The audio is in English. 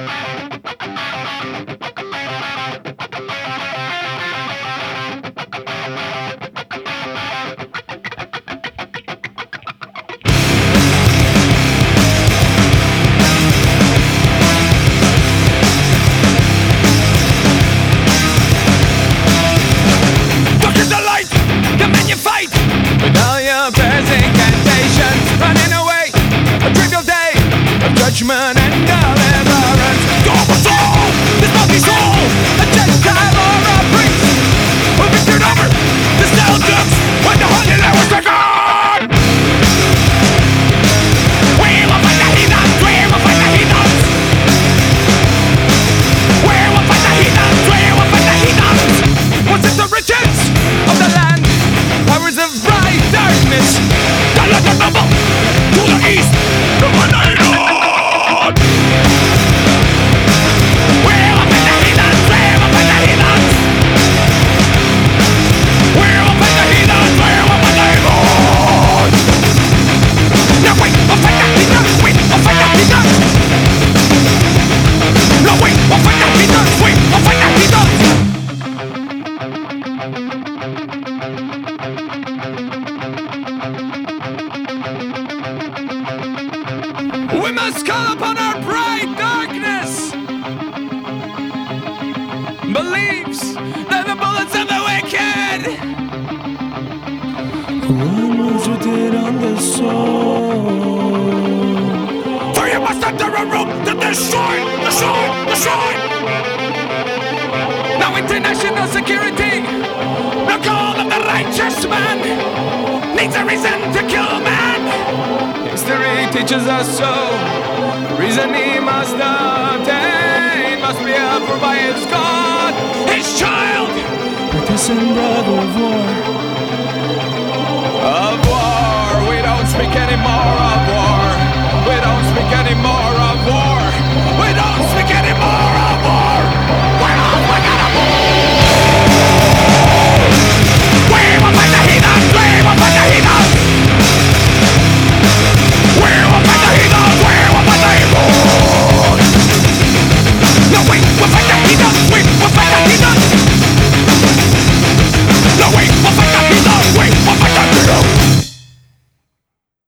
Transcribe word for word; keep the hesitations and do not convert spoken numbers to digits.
Judgment and deliverance. Your soul, this multi soul, a Gentile or a priest, who victored over the Celtics when the hundred hours are gone. We will fight the heathens, we will fight the heathens. We will fight the heathens, we will fight the heathens. Was it the riches of the land, powers of bright darkness, the land of noble to the east, the one I know. We must call upon our bright darkness. Beliefs that the bullets of the wicked. One was written on the soul. For you must enter a room to destroy, destroy, destroy. Now international security, the call of the righteous man, needs a reason to kill man. History teaches us so. The reason he must obtain must be approved by his God, his child. Partisan brother of war. Of war, we don't speak anymore of war. We don't speak anymore of war. We don't speak anymore of war. We're all fucking of war. We will fight the heathens. We will fight the heathens. We will fight the heathens. We will fight the heathens. No, we will